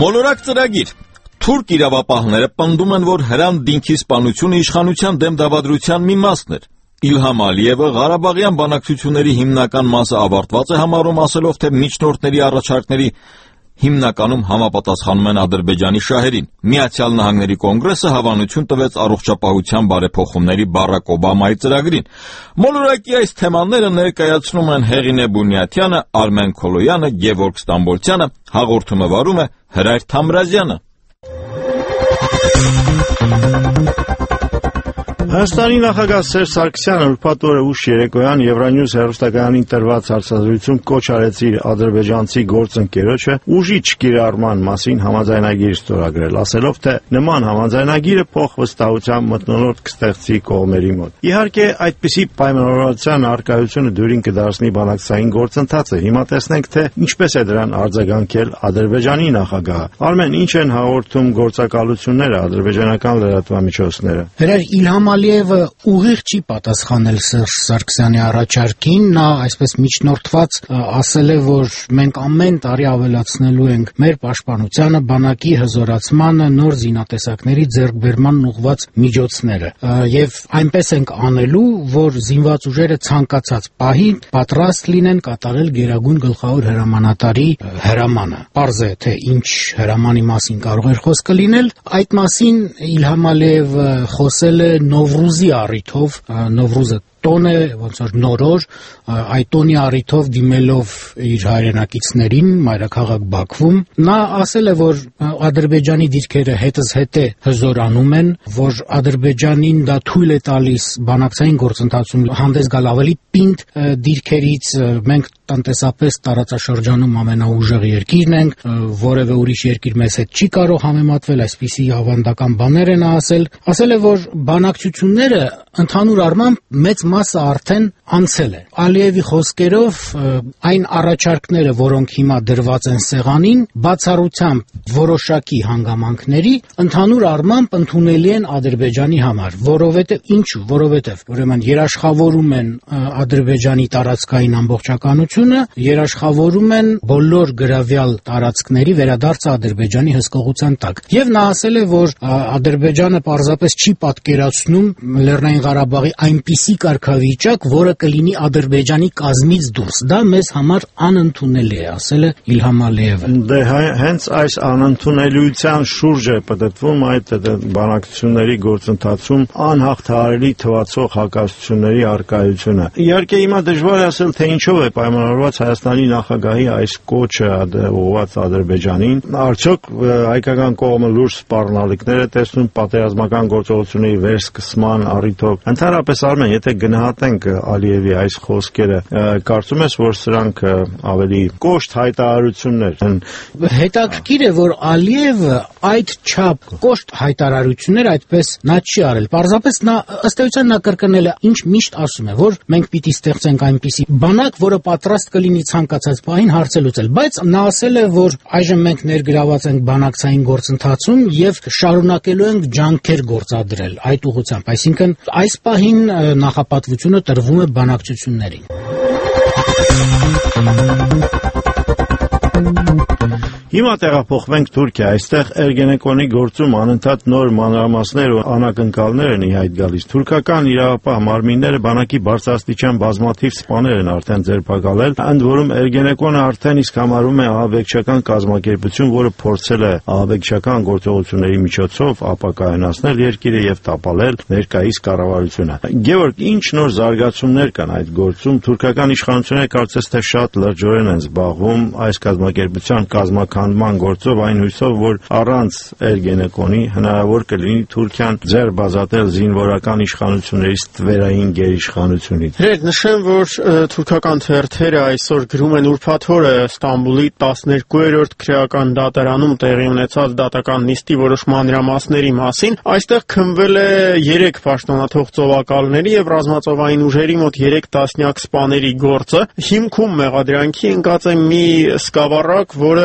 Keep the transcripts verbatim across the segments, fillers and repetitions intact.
Մոլորակ ծրագիր։ Թուրք իրավապահները պնդում են, որ Հրանտ-Դինքի սպանությունը իշխանության դեմ դավադրության մի մասն էր։ Իլհամ Ալիևը Ղարաբաղյան բանակցությունների հիմնական մասը ավարտված է համարում, ասելով, թե միջնորդների առաջարկների հիմնականում համապատասխանում են Ադրբեջանի շահերին։ Միացյալ Նահանգների կոնգրեսը հավանություն տվեց առողջապահության բարեփոխումների Բարակ Օբամայի ծրագրին։ Մոլորակի այս թեմաները ներկայացնում են Հեղինե Բունյաթյանը, Արմեն Քոլոյանը, Գևորգ Ստամբոլցյանը, հաղորդումը վարում է Հրայր Թամրազյանը։ Հայաստանի նախագահ Սերժ Սարգսյանը ուրբաթ օրը ուշ երեկոյան Եվրանյուզ հեռուստակայանին տրված հարցազրույցում կոչ արեց իր ադրբեջանցի գործընկերոջը ուժի չկիրառման մասին համաձայնագիր ստորագրել, ասելով, թե նման համաձայնագիրը փոխվստահության մթնոլորտ կստեղծի կողմերի մոտ։ Իհարկե, այդպիսի պայմանավորվածության առկայությունը դյուրին կդարձնի բանակցային գործընթացը։ Հիմա տեսնենք, թե ինչպես է դրան արձագանքել Ադրբեջանի նախագահը։ Արմեն, ինչ են հաղորդում գործակալությունները, ադրբեջանական լրատվամիջոցները։ Հրայր Իլհամ Ալիևը ուղիղ չի պատասխանել Սերժ Սարգսյանի առաջարկին, նա այսպես միջնորդված ասել է, որ մենք ամեն տարի ավելացնելու ենք մեր պաշտպանությանը, բանակի հզորացմանը, նոր զինատեսակների ձեռքբերմանն ուղղված միջոցները, եւ այնպես ենք անելու, որ զինված ուժերը ցանկացած պահի պատրաստ լինեն կատարել Գերագույն գլխավոր հրամանատարի հրամանը։ Պարզ է, թե ինչ հրամանի մասին կարող էր խոսքը լինել։ Այդ մասին Իլհամ Ալիևը խոսել է Նովրուզի առիթով, Նովրուզը տոն է, ոնց որ նորոր, այդ տոնի առիթով դիմելով իր հայրենակիցներին մայրաքաղաք Բաքվում, նա ասել է, որ Ադրբեջանի դիրքերը հետզհետե հզորանում են, որ Ադրբեջանին դա թույլ է տալիս բանակցային գործընթացում հանդես գալ ավելի պինդ դիրքերից, մենք տնտեսապես տարածաշրջանում ամենաուժեղ երկիրն ենք, որևէ ուրիշ երկիր մեզ հետ չի կարող համեմատվել, այսպիսի ավանդական բաներ են ասել, ասել է, որ բանակցությունները ընդհանուր առմամբ մեծ մասը արդեն անցել է։ Ալիևի խոսքերով այն առաջարկները, որոնք հիմա դրված են սեղանին, բացառությամբ որոշակի հանգամանքների, ընդհանուր առմամբ ընդունելի են Ադրբեջանի համար, որովհետև ինչու, որովհետև ուրեմն երաշխավորում են Ադրբեջանի տարածքային ամբողջականությունը, երաշխավորում են բոլոր գրավյալ տարածքների վերադարձը Ադրբեջանի հսկողության տակ։ Եվ նա ասել է, որ Ադրբեջանը պարզապես չի պատկերացնում Լեռնային Ղարաբաղի այնպիսի կարգավիճակ, որը կլինի Ադրբեջանի կազմից դուրս։ Դա մեզ համար անընդունելի է, ասել է Իլհամ Ալիևը։ Դե հենց այս անընդունելիության շուրջ է պատտվում այդ բանակցությունների գործընթացում անհաղթահարելի թվացող հակասությունների առկայությունը։ Իհարկե հիմա դժվար է ասել, թե ինչով է պայմանավորված Հայաստանի նախագահի այս կոչը ուղղված Ադրբեջանին։ Արդյոք հայկական կողմը լուրջ սպառնալիքներ է տեսնում պատերազմական գործողությունների վերսկսման առիթով։ Ընդհանրապես Արմեն, եթե գնահատենք Ալիևի այս խոսքերը, կարծում ես, որ սրանք ավելի կոշտ հայտարարություններ են։ Հետաքրքիր է, որ Ալիևը այդ չափ կոշտ հայտարարություններ այդպես նա չի արել։ Պարզապես նա ըստ էության նա կրկնել է, ինչ միշտ ասում է, որ մենք պիտի ստեղծենք այնպիսի բանակ, որը պատրաստ կլինի ցանկացած պահին հարցը լուծել։ Բայց նա ասել է, որ այժմ մենք ներգրաված ենք բանակցային գործընթացում եւ շարունակելու ենք ջանքեր գործադրել այդ ուղղությամբ, այսինքն այս պահին նախապատվությունը տրվում է բանակցություններին։ Հիմա տեղափոխվենք Թուրքիա, այստեղ Էրգենեկոնի գործում անընդհատ նոր մանրամասներ ու անակնկալներ են ի հայտ գալիս։ Թուրքական իրավապահ մարմինները բանակի բարձրաստիճան բազմաթիվ սպաներ են արդեն ձերբակալել, ընդ որում Էրգենեկոնը արդեն իսկ համարում է ահաբեկչական կազմակերպություն, որը փորձել է ահաբեկչական գործողությունների միջոցով ապակայունացնել երկիրը եւ տապալել ներկայիս կառավարությունը։ Գևորգ, ինչ նոր զարգացումներ կան այդ գործում։ Թուրքական իշխանությունները կարծես թե շատ լրջորեն են զբաղվում այս կազմակերպության կազմաքանդման գործով, այն հույսով, որ առանց Էրգենեկոնի հնարավոր կլինի Թուրքիան ձեռք բազատել զինվորական իշխանություններից թվերային գերիշխանությունից։ Հենց նշեմ, որ թուրքական թերթերը այսօր գրում են ուրբաթ օրը Ստամբուլի տասներկուերորդ քրեական դատարանում տեղի ունեցած դատական նիստի որոշ մանրամասների մասին։ Այստեղ քննվել է երեք պաշտոնաթող ծովակալների եւ ռազմածովային ուժերի մոտ երեք տասնյակ սպաների գործը։ Հիմքում մեղադրանքի ընկած է մի սկավառակ, որը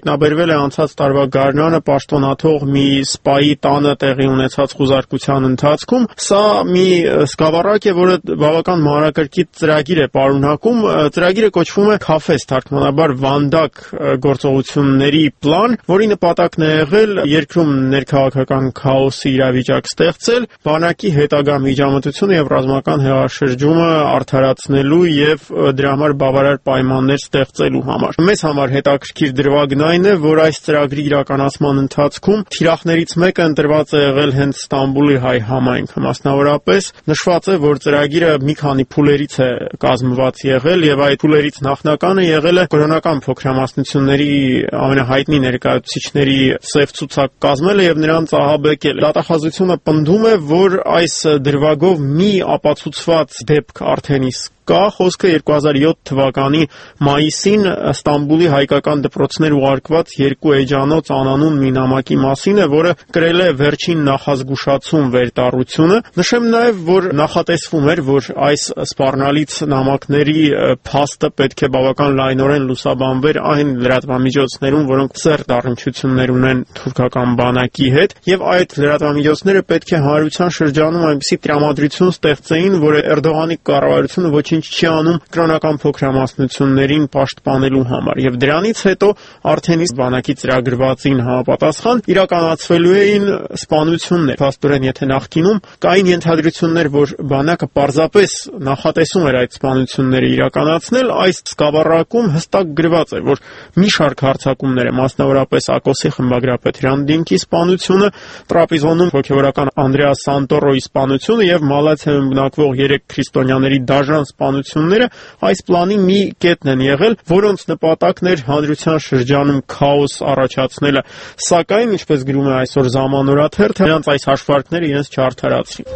հայտնաբերվել է անցած տարվա գարնանը պաշտոնաթող մի սպայի տանը տեղի ունեցած խուզարկության ընթացքում։ Սա մի սկավառակ է, որը բավական մանրակրկիտ ծրագիր է պարունակում։ Ծրագիրը կոչվում է Քաֆես, թարգմանաբար Վանդակ գործողությունների պլան, որի նպատակն է եղել երկրում ներքաղաքական քաոսի իրավիճակ ստեղծել, բանակի հետագա միջամտությունը եւ ռազմական հեղաշրջումը արդարացնելու եւ դրա համար բավարար պայմաններ ստեղծելու համար։ Մեզ համար հետաքրքիր դրվագն այն է, որ այս ծրագրի իրականացման ընթացքում թիրախներից մեկը ընտրված է եղել հենց Ստամբուլի հայ համայնքը։ Մասնավորապես նշված է, որ ծրագիրը մի քանի փուլերից է կազմված եղել եւ այդ փուլերից նախնականը եղել է կրոնական փոքրամասնությունների ամենահայտնի ներկայացուցիչների սև ցուցակ կազմելը եւ նրանց ահաբեկել։ Դատախազությունը պնդում է, որ այս դրվագով մի ապացուցված դեպք արդեն իսկ կա, խոսքը երկու հազար յոթ թվականի մայիսին Ստամբուլի հայկական դպրոցներ ուղարկված երկու էջանոց անանուն մի նամակի մասին է, որը կրել է վերջին նախազգուշացում վերտառությունը։ Նշեմ նաև, որ նախատեսվում էր, որ այս սպառնալից նամակների փաստը պետք է բավական լայնորեն լուսաբանվեր այն լրատվամիջոցներում, որոնք սերտ առնչություններ ունեն թուրքական բանակի հետ, եւ այդ լրատվամիջոցները պետք է հանրության շրջանում այնպիսի տրամադրություն ստեղծեին, որ Էրդողանի կառավարությունը ոչինչ չի անում կրոնական փոքրամասնություններին պաշտպանելու համար եւ դրանից հետո արդեն իսկ բանակի ծրագրվածին համապատասխան իրականացվելու էին սպանություններ։ Փաստորեն, եթե նախկինում կային ենթադրություններ, որ բանակը պարզապես նախատեսում էր այդ սպանությունները իրականացնել, այս սկավառակում հստակ գրված է, որ մի շարք հարձակումներ է, մասնավորապես Ակոսի խմբագրապետ Հրանտինկի սպանությունը, Տրապիզոնում հոգեվորական Անդրեաս Սանտորոյի սպանությունը եւ Մալաթիայում բնակվող երեք քրիստոնյաների դաժան սպանությունները այս պլանի մի կետն են եղել, որոնց նպատակն էր հանրության շրջանում քաոս առաջացնելը, սակայն, ինչպես գրում է այսօր Ժամանորաթերթը, նրանց այս հաշվարկները իրենց չարդարացրին։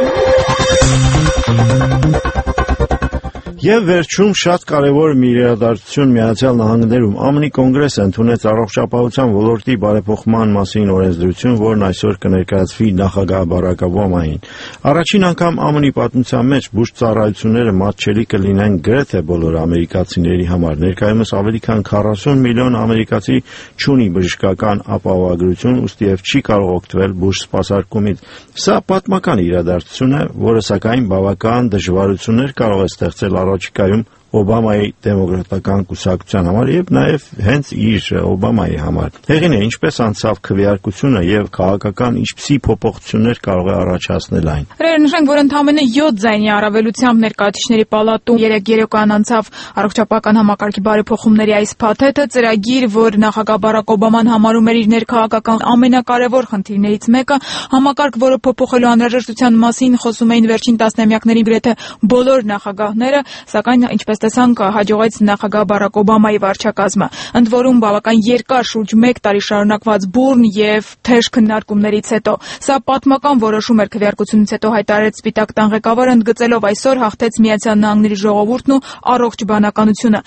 Եվ վերջում շատ կարևոր մի իրադարձություն Միացյալ Նահանգներում ԱՄՆ կոնգրեսը ընդունեց առողջապահության ոլորտի բարեփոխման մասին օրենսդրություն, որն այսօր կներկայացվի նախագահ Բարակ Օբամային։ Առաջին անգամ ԱՄՆ պատմության մեջ բուժծառայությունները մատչելի կլինեն գրեթե բոլոր ամերիկացիների համար։ Ներկայումս ավելի քան քառասուն միլիոն ամերիկացի չունի բժշկական ապահովագրություն, ուստի եւ չի կարող օգտվել բուժ սպասարկումից։ Սա պատմական իրադարձություն է, որը սակայն բավական դժվարություններ կարող է ստեղծել առաջիկայում Օբամայի դեմոկրատական կուսակցության համար եւ նաեւ հենց իր Օբամայի համար։ Հեղին է ինչպես անցավ քվեարկությունը եւ քաղաքական ինչպիսի փոփոխություններ կարող է առաջացնել այն։ Հրերը նշենք, որ ընդամենը յոթ ձայնի առավելությամբ ներկայացուցիչների պալատում երեք երեկոյան անցավ առողջապահական համակարգի բարեփոխումների այս փաթեթը, ծրագիր, որ նախագահ Բարակ Օբաման համարում էր իր ներքաղաքական ամենակարևոր խնդիրներից մեկը, համակարգ, որը փոփոխելու անհրաժեշտության մասին խոսում էին վերջին տասնամյակների գրեթե բոլոր նախագահները, սակայն ինչպես տեսանք հաջողեց նախագահ Բարակ Օբամայի վարչակազմը։ Ընդ որում բավական երկար շուրջ մեկ տարի շարունակված բուրն եւ թեժ քննարկումներից հետո սա պատմական որոշում էր քվեարկությունից հետո հայտարարեց Սպիտակ տան ղեկավարը, ընդգծելով այսօր հաղթեց Միացյալ Նահանգների ժողովուրդն ու առողջ բանականությունը։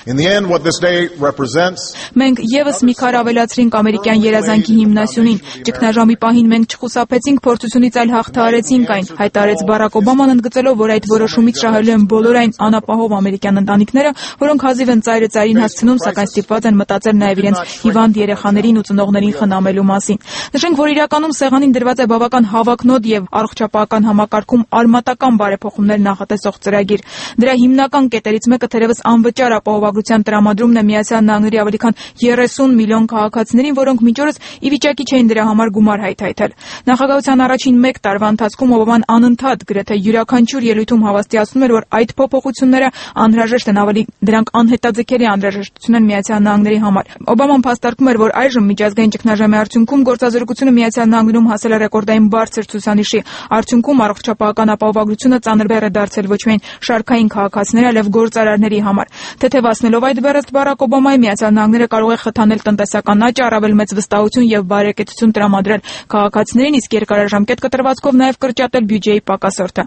Մենք եւս մի քար ավելացրինք ամերիկյան երազանքի հիմնասյունին։ Ճգնաժամի պահին մենք չխուսափեցինք փորձությունից, այլ հաղթահարեցինք այն, հայտարարեց Բարակ Օբաման, ընդգծելով, որ այդ որոշումից շահելու են բոլոր այն անապահով ամերիկյան ընտանիքները, որոնք հազիվ են ծայրը ծայրին հասցնում, սակայն ստիպված են մտածել նաև իրենց հիվանդ երեխաներին ու ծնողներին խնամելու մասին։ Նշենք, որ իրականում սեղանին դրված է բավական հավակնոտ եւ առողջապահական համակարգում արմատական բարեփոխումներ նախատեսող ծրագիր։ Դրա հիմնական կետերից մեկը թերևս անվճար ապահովագրության տրամադրումն է Միացյալ Նահանգների ավելի քան երեսուն միլիոն քաղաքացիներին, որոնք մինչ օրս ի վիճակի չէին դրա համար գումար հայթայթել։ Նախագահության առաջին մեկ տարվա ընթացքում Օբաման անընդհատ գրեթե յուրաքանչյուր ելույթում հավաստիացնում էր, որ այդ փոփոխությունները անհրաժեշտ են, ավելի դրանք անհետաձգելի անհրաժեշտություն են Միացյալ Նահանգների համար։ Օբաման փաստարկում էր, որ այժմ միջազգային ճգնաժամի արդյունքում գործազրկությունը Միացյալ Նահանգներում հասել է ռեկորդային բարձր ցուցանիշի։ Արդյունքում առողջապահական ապահովագրությունը ծանր բեռ է դարձել ոչ միայն շարքային քաղաքացիների, այլև գործարարների համար։ Թեթևացնելով այդ բեռը, Բարակ Օբամայի Միացյալ Նահանգները կարող է խթանել տնտեսական աճ, առավել մեծ վստահություն եւ բարեկեցություն տրամադրել քաղաքացիներին, իսկ երկարաժամկետ կտրվածքով նաեւ կրճատել բյուջեի պակասորթը։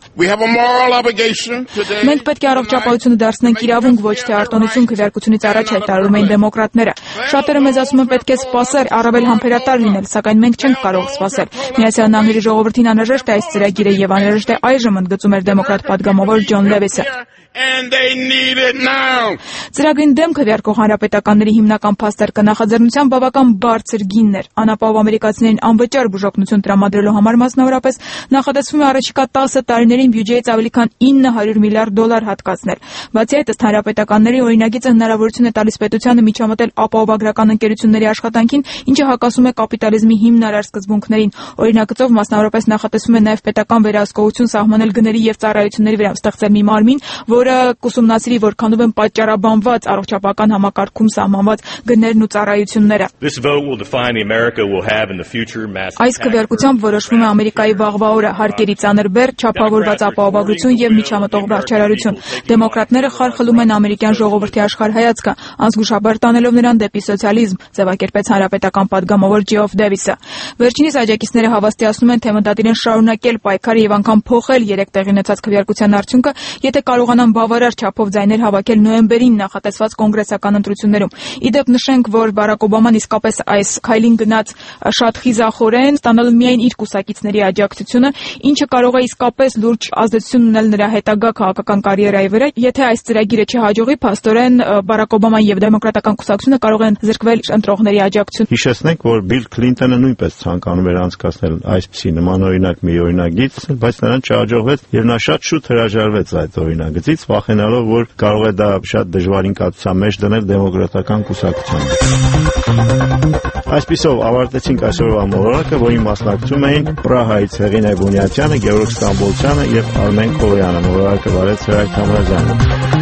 Մենք պետք է առողջապահությունը դարձնենք իրավունք, ոչ թե արտոնություն, քվեարկությունից առաջ հայտարարում էին դեմոկրատները։ Շատերը մեզ ասում են պետք է սպասել, առավել համբերատար լինել, սակայն մենք չենք կարող սպասել։ Միացյալ Նահանգների ժողովրդին անհրաժեշտ է այս ծրագիրը եւ անհրաժեշտ է այժմ, ընդգծում էր դեմոկրատ պատգամավոր Ջոն Լևիսը։ and they need it now. Ծրագրին դեմ քվեարկող հանրապետականների հիմնական փաստարկը նախաձեռնության բավական բարձր գինն էր։ Անապահով ամերիկացիներին անվճար բուժօգնություն տրամադրելու համար մասնավորապես նախատեսվում է առաջիկա տասը տարիներին բյուջեից ավելի քան ինը հարյուր միլիարդ դոլար հատկացնել։ Բացի այդ, ըստ հանրապետականների օրինագիծը հնարավորություն է տալիս պետությանը միջամտել ապահովագրական ընկերությունների աշխատանքին, ինչը հակասում է կապիտալիզմի հիմնարար սկզբունքներին։ Օրինագծով մասնավորապես նախատեսվում է նաև պետական վերահսկողություն սահմանել գների եւ ծառայությունների վրա, ստեղծել մի մարմին, որը կուսումնասիրի որքանով են պատճառաբանված առողջապահական համակարգում սահմանված գներն ու ծառայությունները։ Այս քվեարկությամբ որոշվում է Ամերիկայի վաղվա օրը հարկերի ծանր բեռ, չափավորված ապահովագրություն եւ միջամտող վարչարարություն։ Դեմոկրատները խարխլում են ամերիկյան ժողովրդի աշխարհայացքը, անզգուշաբար տանելով նրան դեպի սոցիալիզմ, ձևակերպեց հանրապետական падգամավոր Ջեոֆ Դեվիսը։ Վերջինիս աջակիցները հավաստիացնում են, թե մտադիր են շարունակել պայքարը եւ անգամ փոխել երեք տեղի ունեցած քվեարկության արդյունքը, եթե կարողանան բավարար չափով ձայներ հավաքել նոյեմբերին նախատեսված կոնգրեսական ընտրություններում։ Իդեպ նշենք, որ Բարակ Օբաման իսկապես այս քայլին գնաց շատ խիզախորեն, ստանալու միայն իր կուսակիցների աջակցությունը, ինչը կարող է իսկապես լուրջ ազդեցություն ունել նրա հետագա քաղաքական կարիերայի վրա։ Եթե այս ծրագիրը չհաջողի, փաստորեն Բարակ Օբաման եւ դեմոկրատական կուսակցությունը կարող են զրկվել ընտրողների աջակցություն։ Հիշեցնենք, որ Բիլ Քլինտոնը նույնպես ցանկանում էր անցկացնել այսպիսի նմանօրինակ մի օրինագիծ, բայց նրան չհաջողվեց եւ նա շատ շուտ հրաժարվեց այդ օրինագծից, վախենալով, որ կարող է դա շատ դժվար ինքնատության մեջ դնել դեմոկրատական կուսակցությանը։ Այսպիսով ավարտեցինք այսօրվա մոլորակը, որին մասնակցում էին Պրահայից Հեղինե Բունյացյանը, Գևորգ Ստամբոլցյանը եւ Արմեն Քոլոյանը։ Մոլորակը վարեց Հրայր Թամրազյանը։